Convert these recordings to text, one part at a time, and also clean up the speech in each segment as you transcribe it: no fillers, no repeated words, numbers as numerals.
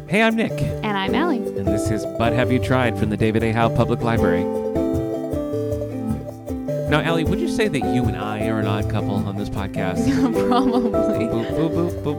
Hey, I'm Nick. And I'm Allie. And this is But Have You Tried from the David A. Howe Public Library. Now, Allie, would you say that you and I are an odd couple on this podcast? Probably. Boo, boo, boo, boo,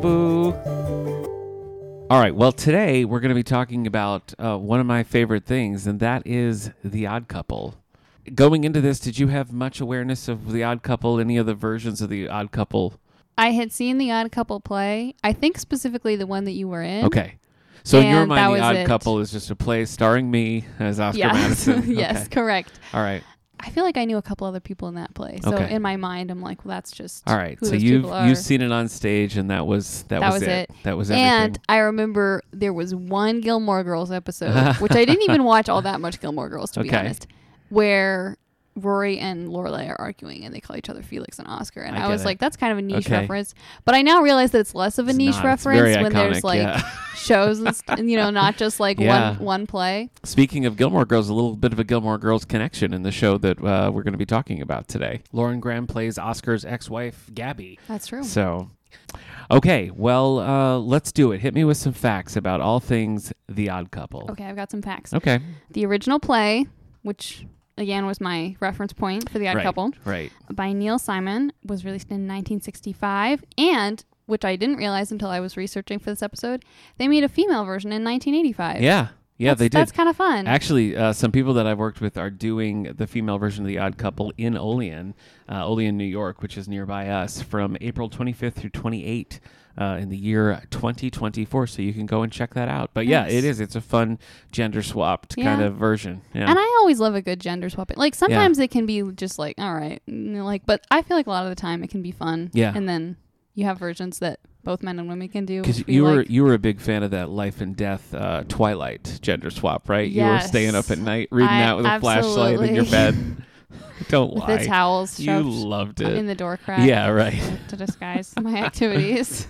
boo. All right, well, today we're going to be talking about one of my favorite things, and that is The Odd Couple. Going into this, did you have much awareness of The Odd Couple, any of the versions of The Odd Couple? I had seen The Odd Couple play. I think specifically the one that you were in. Okay. So in your And that mind, The was Odd it. Couple is just a play starring me as Oscar Madison. Yes, Okay. correct. All right. I feel like I knew a couple other people in that play. So Okay. in my mind, I'm like, well, that's just All right. who So those people are. you've seen it on stage, and that was it. That was everything. And I remember there was one Gilmore Girls episode, which I didn't even watch all that much Gilmore Girls, to be Okay. honest, where Rory and Lorelai are arguing and they call each other Felix and Oscar. And I I was get like, that's kind of a niche Okay. reference. But I now realize that it's less of a It's niche not. It's reference very when there's iconic, like yeah. shows and not just like Yeah. one play. Speaking of Gilmore Girls, a little bit of a Gilmore Girls connection in the show that we're going to be talking about today. Lauren Graham plays Oscar's ex-wife, Gabby. That's true. So, okay, well, let's do it. Hit me with some facts about all things The Odd Couple. Okay, I've got some facts. Okay. The original play, which again was my reference point for The Odd Right, Couple, right. by Neil Simon, was released in 1965, and which I didn't realize until I was researching for this episode, they made a female version in 1985. Yeah, they did. That's kind of fun. Actually, some people that I've worked with are doing the female version of The Odd Couple in Olean, New York, which is nearby us, from April 25th through 28th in the year 2024. So you can go and check that out. But yeah, Nice. it is. It's a fun gender swapped kind Yeah. of version. Yeah. And I always love a good gender swapping. Like sometimes it can be just like, all right, but I feel like a lot of the time it can be fun. Yeah. And then you have versions that both men and women can do. Because which we you were like. a big fan of that Life and Death Twilight gender swap, right? You were Yes. staying up at night reading I- that with a flashlight in your absolutely. bed. Don't with lie. the towels You shoved loved it. in the door crack. Yeah, right. To disguise my activities.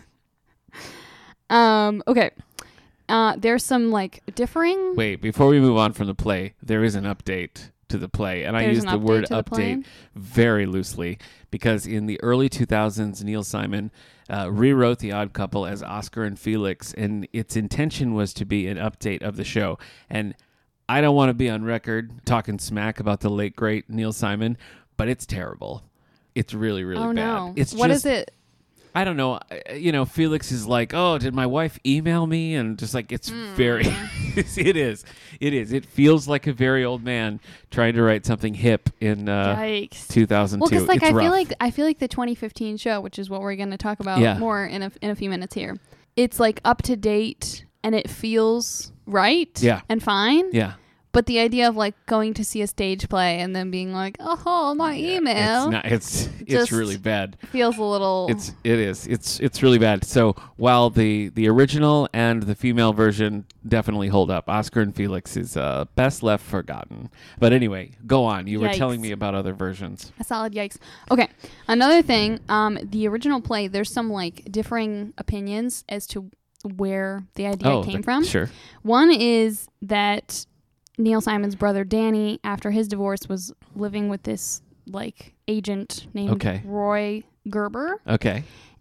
Okay. There's some like differing. Wait, before we move on from the play, there is an update to the play. And I There's use an the word update to the play? update very loosely because in the early 2000s, Neil Simon rewrote The Odd Couple as Oscar and Felix, and its intention was to be an update of the show. And I don't want to be on record talking smack about the late, great Neil Simon, but it's terrible. It's really, really Oh bad. no. It's What just, is it? I don't know. Felix is like, oh, did my wife email me? And just like, it's very, it is. It feels like a very old man trying to write something hip in Yikes. 2002. Well, because like It's I rough. feel like the 2015 show, which is what we're going to talk about Yeah. more in a few minutes here. It's like up to date and it feels right. Yeah. And fine. Yeah. But the idea of like going to see a stage play and then being like, oh, my email It's Just really bad. feels a little. It is. It's really bad. So while the original and the female version definitely hold up, Oscar and Felix is best left forgotten. But anyway, go on. You were telling Yikes. me about other versions. A solid yikes. Okay. Another thing, the original play, there's some like differing opinions as to where the idea came from. Sure. One is that Neil Simon's brother Danny, after his divorce, was living with this like agent named Okay. Roy Gerber, Okay.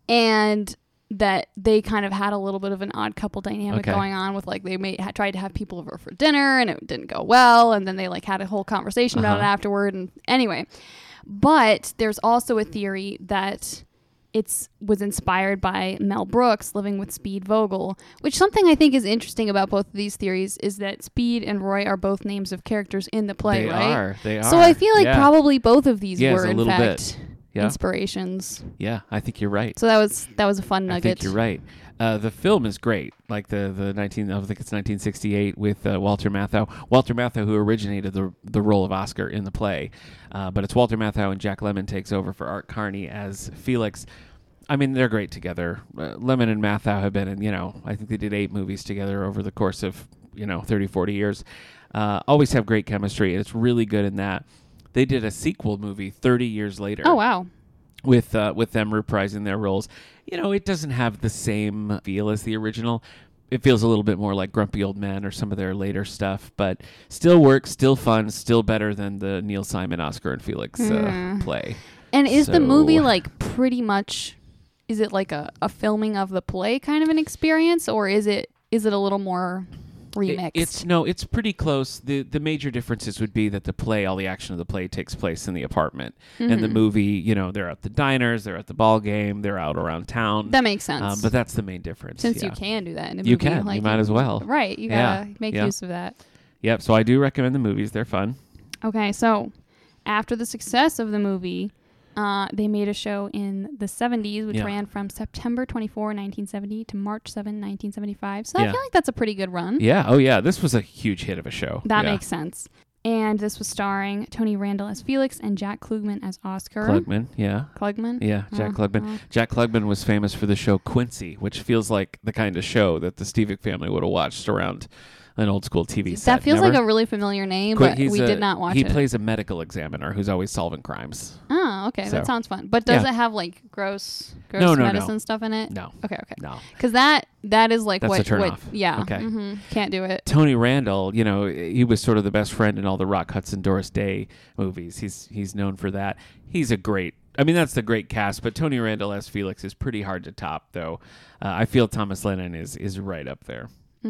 and that they kind of had a little bit of an odd couple dynamic Okay. going on with like they tried to have people over for dinner and it didn't go well, and then they like had a whole conversation about it Uh-huh. afterward, and anyway. But there's also a theory that was inspired by Mel Brooks living with Speed Vogel, which something I think is interesting about both of these theories is that Speed and Roy are both names of characters in the play, right? They are. So I feel like Yeah. probably both of these Yes, were a in little fact Yeah. inspirations. Yeah, I think you're right. So that was a fun I nugget. think you're right. The film is great, like the I think it's 1968 with Walter Matthau. Walter Matthau, who originated the role of Oscar in the play, but it's Walter Matthau and Jack Lemmon takes over for Art Carney as Felix. I mean, they're great together. Lemmon and Matthau have been in, I think they did 8 movies together over the course of 30, 40 years. Always have great chemistry, and it's really good in that. They did a sequel movie 30 years later. Oh wow. With them reprising their roles. It doesn't have the same feel as the original. It feels a little bit more like Grumpy Old Men or some of their later stuff, but still works, still fun, still better than the Neil Simon, Oscar and Felix play. And is the So- movie like pretty much, is it like a filming of the play kind of an experience, or is it is it a little more remixed? It's pretty close. The major differences would be that the play, all the action of the play takes place in the apartment. And the movie, they're at the diners, they're at the ball game, they're out around town. That makes sense. But that's the main difference. Since you can do that in a movie. You can. You might as well. Right. You gotta make use of that. Yep. So I do recommend the movies. They're fun. Okay. So after the success of the movie, they made a show in the 70s, which ran from September 24, 1970 to March 7, 1975. So I feel like that's a pretty good run. Yeah. Oh, yeah. This was a huge hit of a show. That makes sense. And this was starring Tony Randall as Felix and Jack Klugman as Oscar. Klugman, yeah. Klugman? Yeah, Jack Klugman. Jack Klugman was famous for the show Quincy, which feels like the kind of show that the Stevick family would have watched around an old school TV set. That feels like a really familiar name, but we did not watch it. He plays a medical examiner who's always solving crimes. Oh, okay. So. That sounds fun. But does it have like gross medicine stuff in it? No. Okay. No. Because that is like that's what... a turnoff. Yeah. Okay. Can't do it. Tony Randall, he was sort of the best friend in all the Rock Hudson, Doris Day movies. He's known for that. He's a great... that's the great cast, but Tony Randall as Felix is pretty hard to top, though. I feel Thomas Lennon is right up there.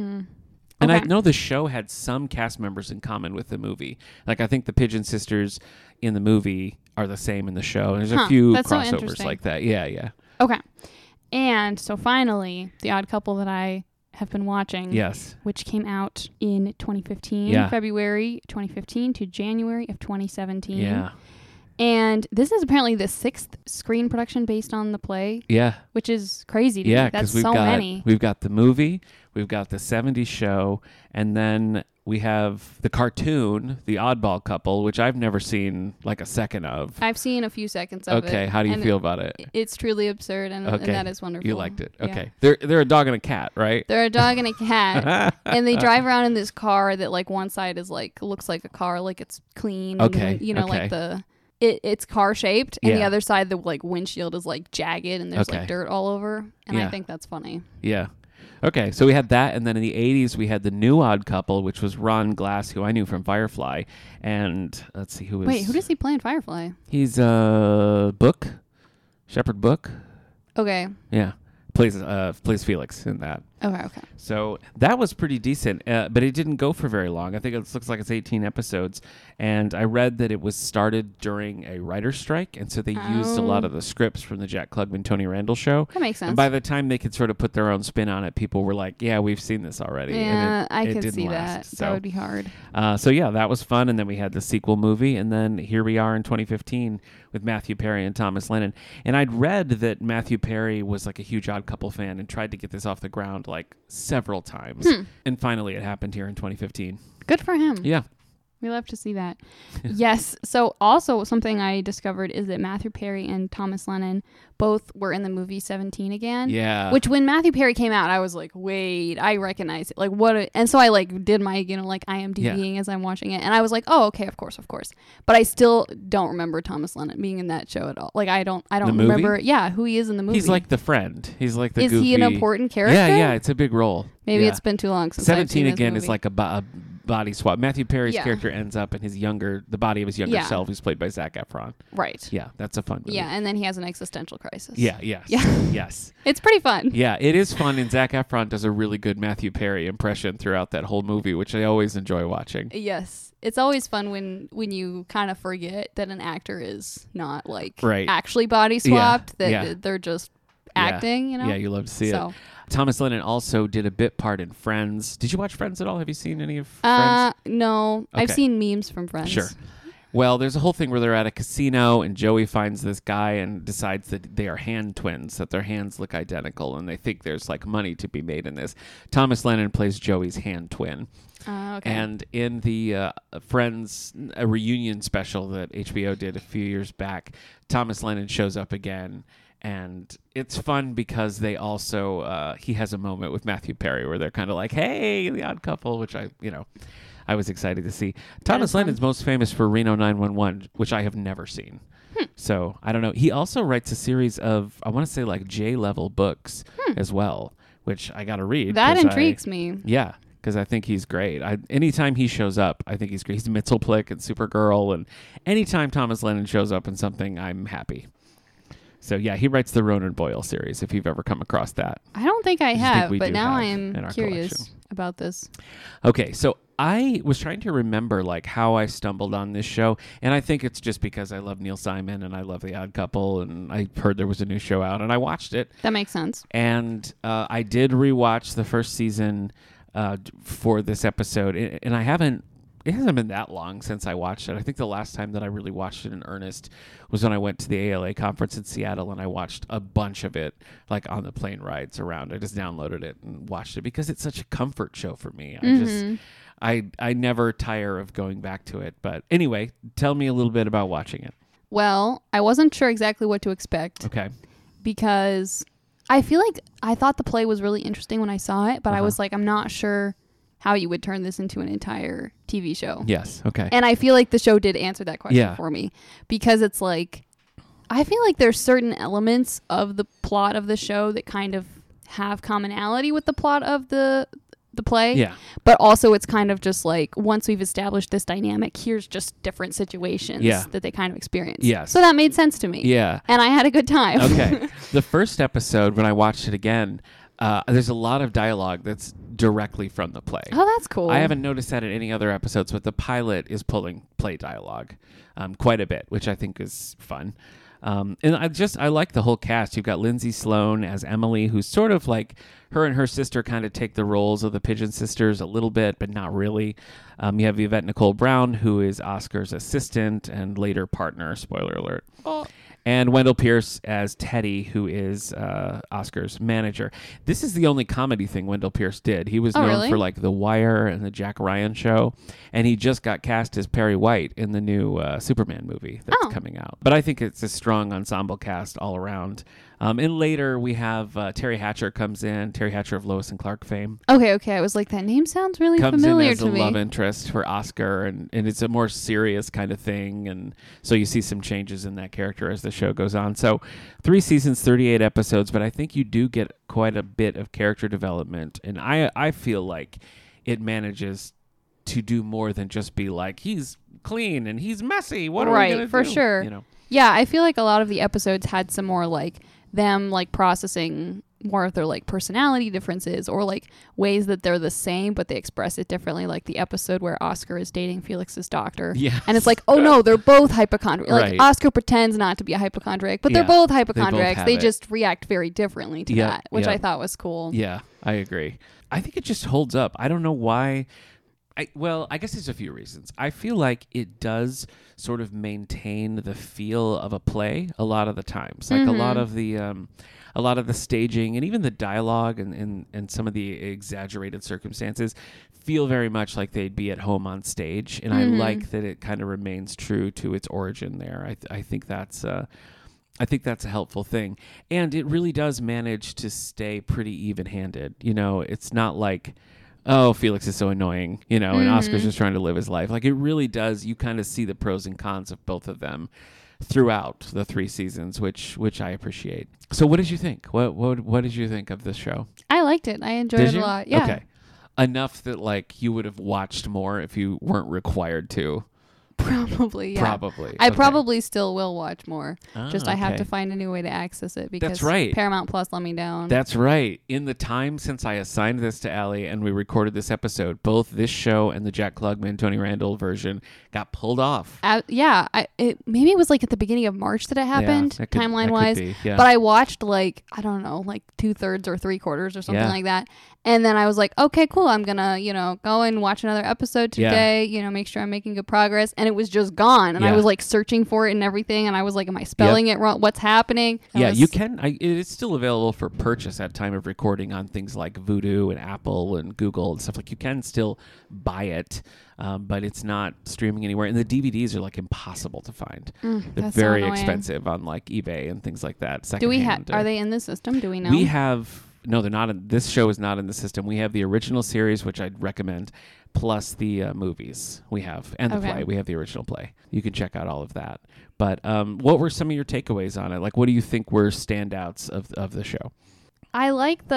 And I know the show had some cast members in common with the movie. Like, I think the Pigeon Sisters in the movie are the same in the show. And there's a few crossovers like that. Yeah. Okay. And so finally, The Odd Couple that I have been watching. Yes. Which came out in 2015, February 2015 to January of 2017. Yeah. And this is apparently the 6th screen production based on the play. Yeah. Which is crazy to me. That's so many. We've got the movie, we've got the 70s show, and then we have the cartoon, The Oddball Couple, which I've never seen like a second of. I've seen a few seconds of it. Okay, how do you feel about it? It's truly absurd, and that is wonderful. You liked it. Okay. They're a dog and a cat, right? They're a dog and a cat, and they drive around in this car that like one side is like looks like a car, like it's clean. Okay. And, like the... It's car shaped, and the other side, the like windshield is like jagged, and there's like dirt all over. And I think that's funny. Yeah. Okay, so we had that, and then in the 80s we had the new Odd Couple, which was Ron Glass, who I knew from Firefly, and let's see who is. Wait, who does he play in Firefly? He's Shepherd Book. Okay. Yeah, plays Felix in that. Okay. So that was pretty decent, but it didn't go for very long. I think it looks like it's 18 episodes, and I read that it was started during a writer's strike, and so they used a lot of the scripts from the Jack Klugman, Tony Randall show. That makes sense. And by the time they could sort of put their own spin on it, people were like, yeah, we've seen this already. Yeah, and I could see last. that. So, that would be hard. So yeah, that was fun, and then we had the sequel movie, and then here we are in 2015 with Matthew Perry and Thomas Lennon. And I'd read that Matthew Perry was like a huge Odd Couple fan and tried to get this off the ground like several times. And finally it happened here in 2015. Good for him. Yeah. We love to see that. Yes. So also something I discovered is that Matthew Perry and Thomas Lennon both were in the movie 17 again. Yeah. Which when Matthew Perry came out, I was like, wait, I recognize it. Like what? And so I like did my, like IMDbing as I'm watching it. And I was like, oh, okay, of course. But I still don't remember Thomas Lennon being in that show at all. Like I don't remember. Yeah. Who he is in the movie. He's like the friend. He's like the Is goofy. he an important character? Yeah. It's a big role. Maybe it's been too long since 17 I've seen again this is movie. like a body swap. Matthew Perry's character ends up in the body of his younger self, who's played by Zac Efron. Right. Yeah, that's a fun movie. Yeah, and then he has an existential crisis. Yeah. Yes. It's pretty fun. Yeah, it is fun, and Zac Efron does a really good Matthew Perry impression throughout that whole movie, which I always enjoy watching. Yes. It's always fun when you kind of forget that an actor is not like Right. actually body swapped, that they're just acting, Yeah, you love to see it. Thomas Lennon also did a bit part in Friends. Did you watch Friends at all? Have you seen any of Friends? No. Okay. I've seen memes from Friends. Sure. Well, there's a whole thing where they're at a casino and Joey finds this guy and decides that they are hand twins, that their hands look identical, and they think there's like money to be made in this. Thomas Lennon plays Joey's hand twin. Okay. And in the Friends a reunion special that HBO did a few years back, Thomas Lennon shows up again. And it's fun because they also, he has a moment with Matthew Perry where they're kind of like, hey, The Odd Couple, which I was excited to see. Thomas Lennon's most famous for Reno 911, which I have never seen. So I don't know. He also writes a series of, I want to say like J-level books as well, which I got to read. That intrigues me. Yeah. Because I think he's great. Anytime he shows up, I think he's great. He's Mitzelplick and Supergirl. And anytime Thomas Lennon shows up in something, I'm happy. So yeah, he writes the Ronan Boyle series. If you've ever come across that. I don't think I Just have, think we but do now have I in am our curious collection. about this. Okay, so I was trying to remember like how I stumbled on this show, and I think it's just because I love Neil Simon and I love The Odd Couple, and I heard there was a new show out, and I watched it. That makes sense. And I did rewatch the first season for this episode, and I haven't. It hasn't been that long since I watched it. I think the last time that I really watched it in earnest was when I went to the ALA conference in Seattle, and I watched a bunch of it, like on the plane rides around. I just downloaded it and watched it because it's such a comfort show for me. I never tire of going back to it. But anyway, tell me a little bit about watching it. Well, I wasn't sure exactly what to expect. Okay. Because I feel like I thought the play was really interesting when I saw it, but I was like, I'm not sure how you would turn this into an entire TV show. Yes. Okay. And I feel like the show did answer that question Yeah. for me, because it's like, I feel like there's certain elements of the plot of the show that kind of have commonality with the plot of the play. Yeah. But also it's kind of just like, once we've established this dynamic, here's just different situations that they kind of experience. Yes. So that made sense to me. Yeah. And I had a good time. Okay. The first episode, when I watched it again, there's a lot of dialogue that's directly from the play. Oh, that's cool. I haven't noticed that in any other episodes, but the pilot is pulling play dialogue quite a bit, which I think is fun. And I like the whole cast. You've got Lindsay Sloan as Emily, who's sort of like her and her sister kind of take the roles of the Pigeon Sisters a little bit, but not really. You have Yvette Nicole Brown, who is Oscar's assistant and later partner, spoiler alert. Oh. And Wendell Pierce as Teddy, who is Oscar's manager. This is the only comedy thing Wendell Pierce did. He was known for like The Wire and the Jack Ryan Show, and he just got cast as Perry White in the new Superman movie that's coming out. But I think it's a strong ensemble cast all around. And later we have Terry Hatcher comes in, Terry Hatcher of Lois and Clark fame. Okay. I was like, that name sounds really familiar to me. Comes in as a love interest for Oscar, and it's a more serious kind of thing. And so you see some changes in that character as the show goes on. So 3 seasons, 38 episodes, but I think you do get quite a bit of character development. And I feel like it manages to do more than just be like, he's clean and he's messy. What are we going to do? For sure. You know? Yeah, I feel like a lot of the episodes had some more like them like processing more of their like personality differences, or like ways that they're the same but they express it differently, like the episode where Oscar is dating Felix's doctor. Yes. And it's like, oh no, they're both hypochondriacs. Like Right. Oscar pretends not to be a hypochondriac, but they're both hypochondriacs. have They it. just react very differently to that, which I thought was cool. Yeah, I agree. I think it just holds up. I don't know why. I guess there's a few reasons. I feel like it does sort of maintain the feel of a play a lot of the times. Like a lot of the staging and even the dialogue and some of the exaggerated circumstances feel very much like they'd be at home on stage. And I like that it kind of remains true to its origin there. I think that's a helpful thing. And it really does manage to stay pretty even-handed. You know, it's not like, oh, Felix is so annoying, you know, and Oscar's just trying to live his life. Like, it really does. You kind of see the pros and cons of both of them throughout the 3 seasons, which I appreciate. So what did you think? What did you think of this show? I liked it. I enjoyed it a lot. Yeah. Okay. Enough that, like, you would have watched more if you weren't required to. Probably, yeah. Probably. I Okay. probably still will watch more. Just I have okay. to find a new way to access it because That's right. Paramount Plus let me down. That's right. In the time since I assigned this to Allie and we recorded this episode, both this show and the Jack Klugman, Tony Randall version got pulled off. Maybe it was like at the beginning of March that it happened, that could timeline-wise. be, yeah. But I watched like, I don't know, like 2/3 or 3/4 or something Yeah. like that. And then I was like, okay, cool. I'm going to, go and watch another episode today, make sure I'm making good progress. And it was just gone. And I was like searching for it and everything. And I was like, am I spelling it wrong? What's happening? You can. It is still available for purchase at time of recording on things like Vudu and Apple and Google and stuff. Like, you can still buy it, but it's not streaming anywhere. And the DVDs are like impossible to find. They're very expensive on like eBay and things like that. Do we have? Are they in the system? Do we know? We have. No, they're not. This show is not in the system. We have the original series, which I'd recommend, plus the movies we have, and the play. We have the original play. You can check out all of that. But what were some of your takeaways on it? Like, what do you think were standouts of the show? I like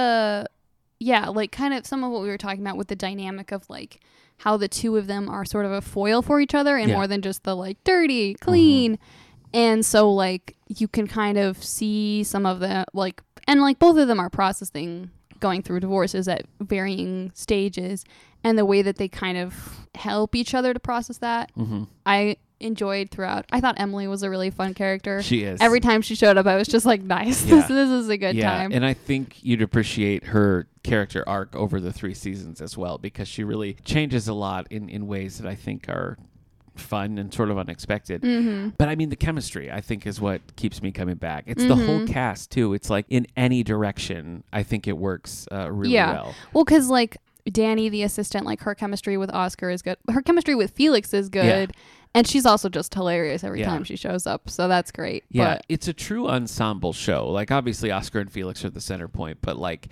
kind of some of what we were talking about with the dynamic of like how the two of them are sort of a foil for each other and more than just the like dirty, clean. And so like you can kind of see some of the like, and like both of them are processing going through divorces at varying stages, and the way that they kind of help each other to process that. Mm-hmm. I enjoyed throughout. I thought Emily was a really fun character. She is. Every time she showed up, I was just like, nice. Yeah. This is a good time. And I think you'd appreciate her character arc over the 3 seasons as well, because she really changes a lot in ways that I think are fun and sort of unexpected. Mm-hmm. But I mean, the chemistry, I think, is what keeps me coming back. It's the whole cast, too. It's like in any direction, I think it works really well. Well, because like Danny, the assistant, like her chemistry with Oscar is good. Her chemistry with Felix is good. Yeah. And she's also just hilarious every Yeah. time she shows up. So that's great. Yeah, But it's a true ensemble show. Like, obviously, Oscar and Felix are the center point, but like,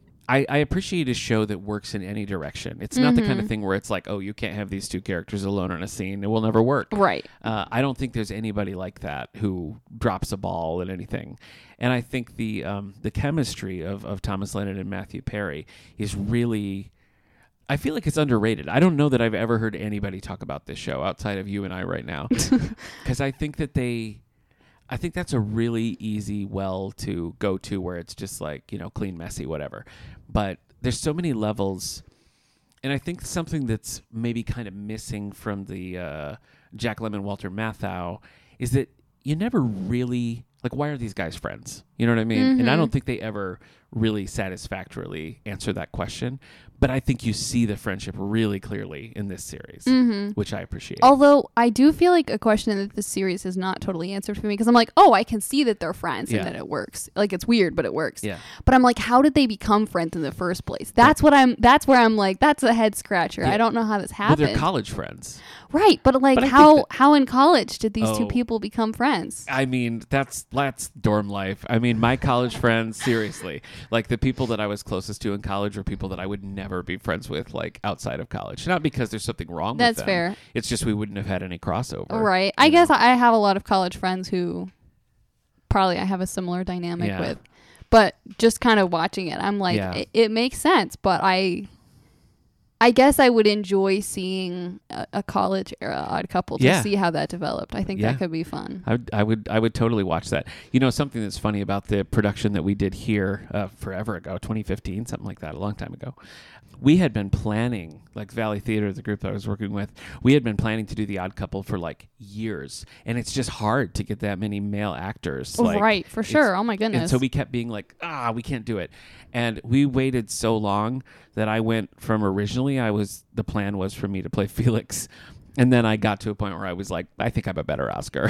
I appreciate a show that works in any direction. It's not the kind of thing where it's like, oh, you can't have these 2 characters alone on a scene. It will never work. right. I don't think there's anybody like that who drops a ball in anything. And I think the chemistry of Thomas Lennon and Matthew Perry is really... I feel like it's underrated. I don't know that I've ever heard anybody talk about this show outside of you and I right now. Because I think that I think that's a really easy well to go to where it's just like, you know, clean, messy, whatever. But there's so many levels. And I think something that's maybe kind of missing from the Jack Lemmon, Walter Matthau is that you never really, like, why are these guys friends? You know what I mean? And I don't think they ever really satisfactorily answer that question. But I think you see the friendship really clearly in this series, which I appreciate. Although I do feel like a question that this series has not totally answered for me, because I'm like, oh, I can see that they're friends Yeah. and that it works. Like, it's weird, but it works. Yeah. But I'm like, how did they become friends in the first place? That's where I'm like, that's a head scratcher. Yeah. I don't know how this Well, happened. they're college friends. Right. But like, But I how think how in college did these two Oh. people become friends? I mean, that's dorm life. I mean, my college friends, seriously, like the people that I was closest to in college were people that I would never be friends with, like outside of college. Not because there's something wrong That's with them. fair. It's just we wouldn't have had any crossover. Right. I guess I have a lot of college friends who probably I have a similar dynamic Yeah. with. But just kind of watching it, I'm like, Yeah. it makes sense. But I guess I would enjoy seeing a college era Odd Couple to Yeah. see how that developed. I think Yeah. that could be fun. I would totally watch that. You know, something that's funny about the production that we did here forever ago, 2015, something like that, a long time ago. We had been planning, like Valley Theater, the group that I was working with, we had been planning to do The Odd Couple for like years. And it's just hard to get that many male actors. Like, Right, for sure. Oh my and goodness. so we kept being like, we can't do it. And we waited so long that I went from originally, the plan was for me to play Felix. And then I got to a point where I was like, I think I'm a better Oscar.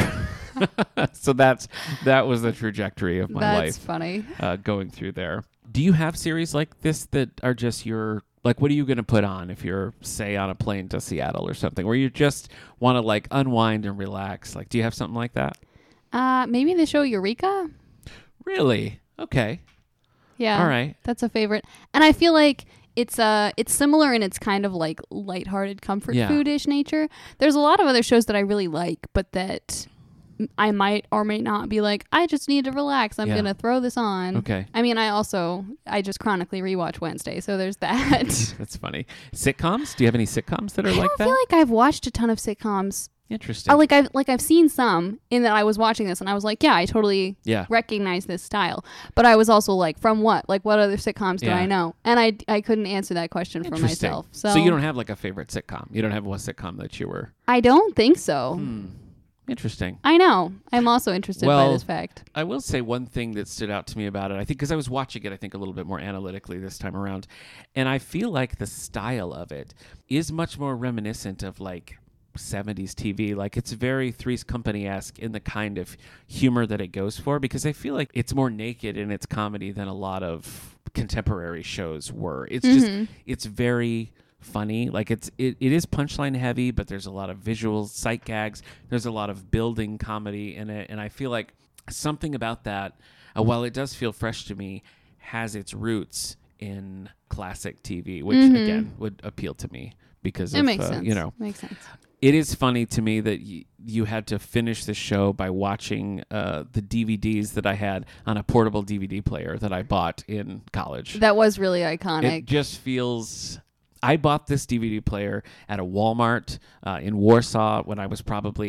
So that was the trajectory of my That's life funny. going through there. Do you have series like this that are just your, like, what are you going to put on if you're, say, on a plane to Seattle or something, where you just want to, like, unwind and relax? Like, do you have something like that? Maybe the show Eureka? Really? Okay. Yeah. All right. That's a favorite. And I feel like it's similar in its kind of like lighthearted comfort Yeah. food-ish nature. There's a lot of other shows that I really like, but that I might or may not be like, I just need to relax. I'm Yeah. going to throw this on. Okay. I mean, I just chronically rewatch Wednesday, so there's that. That's funny. Sitcoms? Do you have any sitcoms that are I like don't that? feel like I've watched a ton of sitcoms. Interesting. I've seen some in that I was watching this and I was like, yeah, I totally Yeah. recognize this style. But I was also like, from what? Like, what other sitcoms do Yeah. I know? And I couldn't answer that question for Interesting. myself. So you don't have like a favorite sitcom? You don't have one sitcom that you were... I don't think so. Interesting. I know. I'm also interested by Well, this fact. I will say one thing that stood out to me about it, I think, because I was watching it, I think, a little bit more analytically this time around. And I feel like the style of it is much more reminiscent of, like, 70s TV. Like, it's very Three's Company-esque in the kind of humor that it goes for, because I feel like it's more naked in its comedy than a lot of contemporary shows were. It's just, it's very funny. Like, it is punchline heavy, but there's a lot of visual sight gags. There's a lot of building comedy in it. And I feel like something about that, while it does feel fresh to me, has its roots in classic TV, which again would appeal to me because It of, makes sense. you know, Makes sense. it is funny to me that you had to finish the show by watching the DVDs that I had on a portable DVD player that I bought in college. That was really iconic. It just feels... I bought this DVD player at a Walmart in Warsaw when I was probably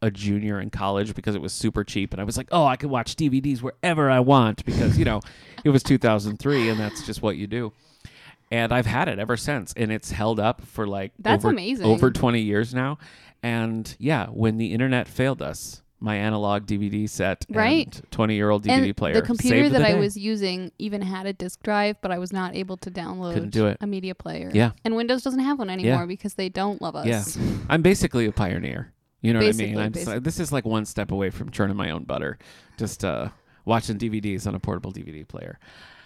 a junior in college because it was super cheap, and I was like, oh, I can watch DVDs wherever I want because it was 2003, and that's just what you do. And I've had it ever since, and it's held up for like That's amazing. over 20 years now. And yeah, when the internet failed us, my analog DVD set Right. and 20-year-old DVD And player the computer saved that the I day. was using even had a disk drive, but I was not able to download Couldn't do it. a media player. Yeah. And Windows doesn't have one anymore Yeah. because they don't love us. Yeah. I'm basically a pioneer. You know Basically, what I mean? This is like one step away from churning my own butter, just watching DVDs on a portable DVD player.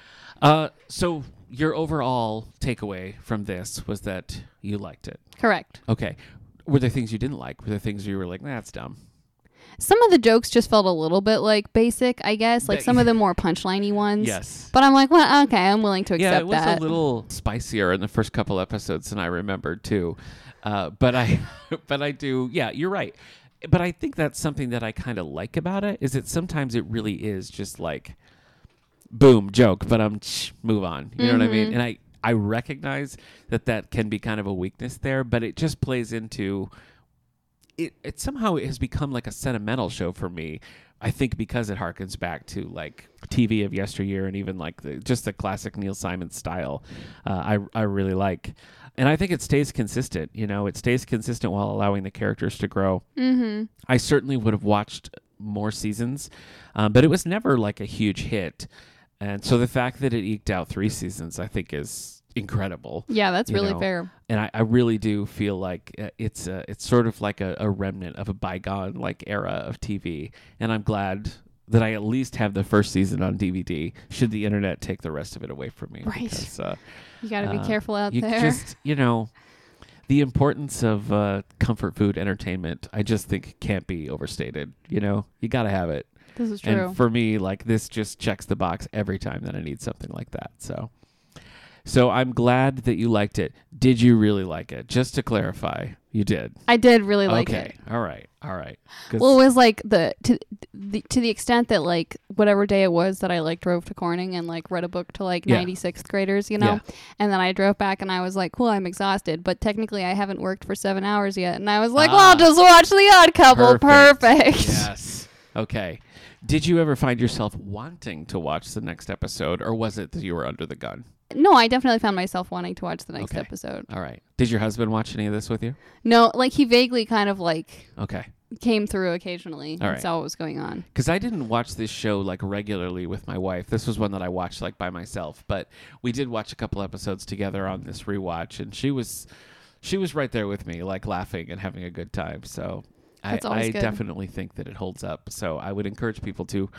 So your overall takeaway from this was that you liked it. Correct. Okay. Were there things you didn't like? Were there things you were like, that's dumb? Some of the jokes just felt a little bit like basic, I guess. Like some of the more punchliney ones. Yes. But I'm like, well, okay, I'm willing to accept Yeah, it was that. a little spicier in the first couple episodes than I remembered too. But I do. Yeah, you're right. But I think that's something that I kind of like about it is that sometimes it really is just like, boom, joke, but move on. You know what I mean? And I recognize that can be kind of a weakness there, but it just plays into it. It somehow has become like a sentimental show for me. I think because it harkens back to like TV of yesteryear and even like just the classic Neil Simon style. I really like, and I think it stays consistent. It stays consistent while allowing the characters to grow. Mm-hmm. I certainly would have watched more seasons, but it was never like a huge hit. And so the fact that it eked out 3 seasons, I think, is incredible. Yeah, that's really fair. And I really do feel like it's sort of like a remnant of a bygone like era of TV. And I'm glad that I at least have the first season on DVD. Should the internet take the rest of it away from me? Right. Because, You got to be careful out you there. just the importance of comfort food entertainment, I just think can't be overstated. You got to have it. This is true. And for me, like this just checks the box every time that I need something like that. So I'm glad that you liked it. Did you really like it? Just to clarify, you did. I did really like Okay. it. All right. 'Cause- Well, it was like to the extent that like whatever day it was that I like drove to Corning and like read a book to like Yeah. 96th graders, Yeah. and then I drove back and I was like, cool, I'm exhausted, but technically I haven't worked for 7 hours yet, and I was like, well, I'll just watch The Odd Couple. Perfect. Yes. Okay. Did you ever find yourself wanting to watch the next episode, or was it that you were under the gun? No, I definitely found myself wanting to watch the next Okay. episode. All right. Did your husband watch any of this with you? No, like he vaguely kind of like Okay. came through occasionally All and right. saw what was going on. Because I didn't watch this show like regularly with my wife. This was one that I watched like by myself, but we did watch a couple episodes together on this rewatch, and she was right there with me, like laughing and having a good time. So That's I always good. definitely think that it holds up. So I would encourage people to,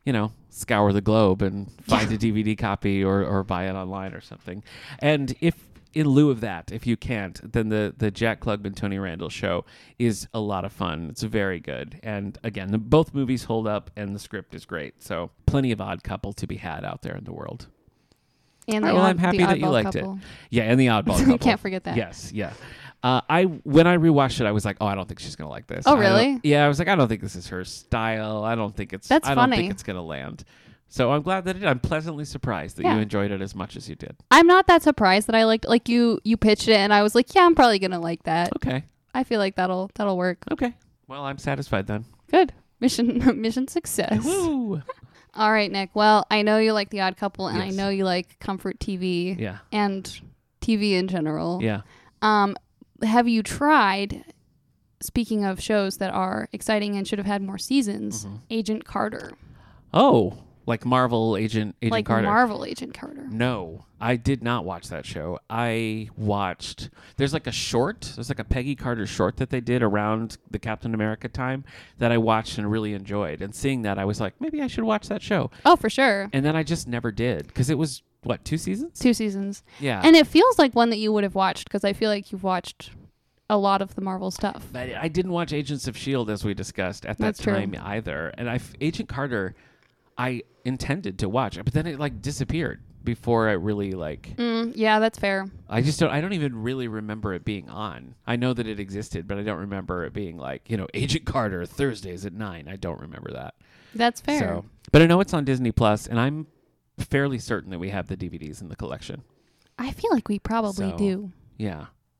scour the globe and find a DVD copy or buy it online or something. And if in lieu of that, if you can't, then the Jack Klugman, Tony Randall show is a lot of fun. It's very good. And again, both movies hold up and the script is great. So plenty of Odd Couple to be had out there in the world. And All right, well, I'm happy that you liked it. Yeah, and the Oddball Couple. You can't forget that. Yes, yeah. When I rewatched it, I was like, oh, I don't think she's gonna like this. Oh, really? Yeah, I was like, I don't think this is her style. I don't think That's I don't funny. think it's gonna land. So I'm glad that it did. I'm pleasantly surprised that you Yeah. enjoyed it as much as you did. I'm not that surprised that I liked like you pitched it and I was like, yeah, I'm probably gonna like that. Okay. I feel like that'll work. Okay. Well, I'm satisfied then. Good. Mission success. Woo! All right, Nick. Well, I know you like The Odd Couple and I Yes. know you like comfort TV Yeah. and TV in general. Yeah. Have you tried, speaking of shows that are exciting and should have had more seasons, Agent Carter? Oh, like Marvel Agent Like Carter. Marvel Agent Carter. No, I did not watch that show. I watched. There's like a Peggy Carter short that they did around the Captain America time that I watched and really enjoyed. And seeing that, I was like, maybe I should watch that show. Oh, for sure. And then I just never did because it was 2 seasons? 2 seasons. Yeah. And it feels like one that you would have watched because I feel like you've watched a lot of the Marvel stuff. But I didn't watch Agents of S.H.I.E.L.D. as we discussed at that That's true. time either. And Agent Carter, I intended to watch, but then it like disappeared before I really like. Yeah, that's fair. I don't even really remember it being on. I know that it existed, but I don't remember it being like, Agent Carter Thursdays at 9. I don't remember that. That's fair. So, but I know it's on Disney Plus, and I'm fairly certain that we have the DVDs in the collection. I feel like we probably So, do. Yeah.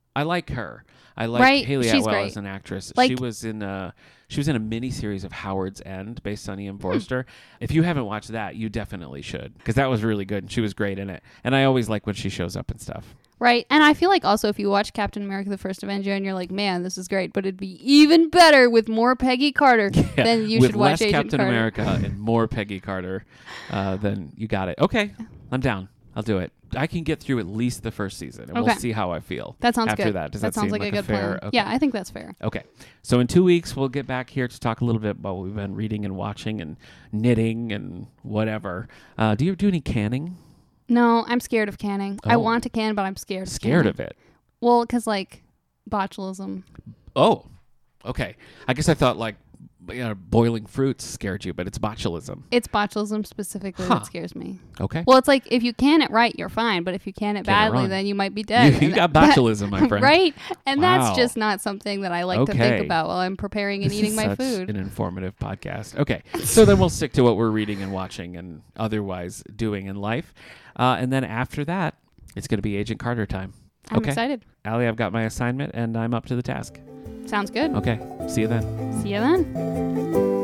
I like her. I like Right? Haley She's Atwell great. as an actress. Like- She was in a mini series of Howard's End based on Ian Forster. If you haven't watched that, you definitely should, because that was really good and she was great in it. And I always like when she shows up and stuff. Right. And I feel like also if you watch Captain America the First Avenger and you're like, man, this is great, but it'd be even better with more Peggy Carter, then you With should watch less Agent Captain Carter. America and more Peggy Carter, then you got it. Okay, I'm down. I'll do it. I can get through at least the first season, and we'll Okay. see how I feel. That sounds after good. that. Does that that sounds seem like a good fair? plan. Okay. Yeah, I think that's fair. Okay. So in 2 weeks, we'll get back here to talk a little bit about what we've been reading and watching and knitting and whatever. Do you do any canning? No, I'm scared of canning. I Oh. want to can, but I'm scared. Scared canning. of it. Well, because like botulism. Oh, okay. I guess I thought like boiling fruits scared you, but it's botulism. It's botulism specifically Huh. that scares me. Okay. Well, it's like if you can it right, you're fine. But if you can it Can it badly, wrong. then you might be dead. You And got that- botulism, my friend. Right? And Wow. that's just not something that I like to Okay. think about while I'm preparing and This eating is my such food. an informative podcast. Okay. So then we'll stick to what we're reading and watching and otherwise doing in life. And then after that, it's going to be Agent Carter time. I'm Okay. excited. Allie, I've got my assignment and I'm up to the task. Sounds good. Okay. See you then. See you then.